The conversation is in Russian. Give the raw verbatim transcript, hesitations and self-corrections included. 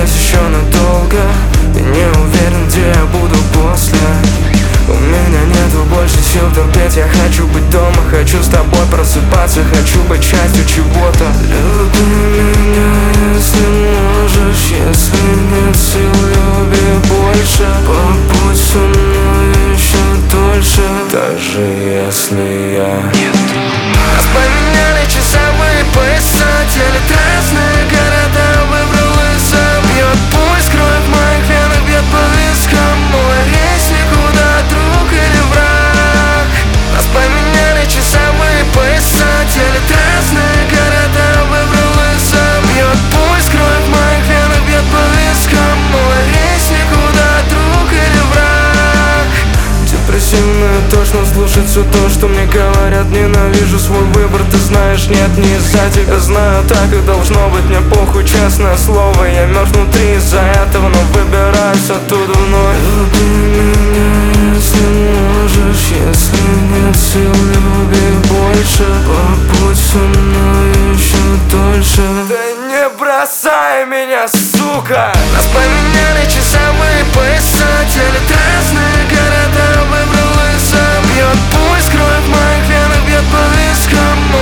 здесь еще надолго. И не уверен, где я буду после. У меня нету больше сил терпеть. Я хочу быть дома, хочу с тобой просыпаться, хочу быть частью чего-то. Люби меня, если можешь. Если нет сил, люби больше. Побудь со мной еще дольше, даже если я нет. Нас поменяли часовые пояса, делят разные города, выбрал и сам. Бьет пульс, кровь в моих венах бьет по вискам. Мой рейс никуда, друг или враг. Нас поменяли часовые пояса, делят разные города, выбрал и сам. Бьет пульс, кровь в моих венах бьет по вискам. Мой рейс никуда, друг или враг. Депрессивно и тошно слушать все то, что мне говорят. Ненавижу свой выбор, ты знаешь, нет, не из-за тебя. Знаю, так и должно быть, мне похуй, честное слово. Я мертв внутри из-за этого, но выбираюсь оттуда вновь. Люби меня, если можешь. Если нет сил, люби больше. Побудь со мной еще дольше. Да не бросай меня, сука! Нас поменяли часовые пояса, делят разные города, выбрал и сам. Бьет пульс, кровь в моих венах бьет по вискам.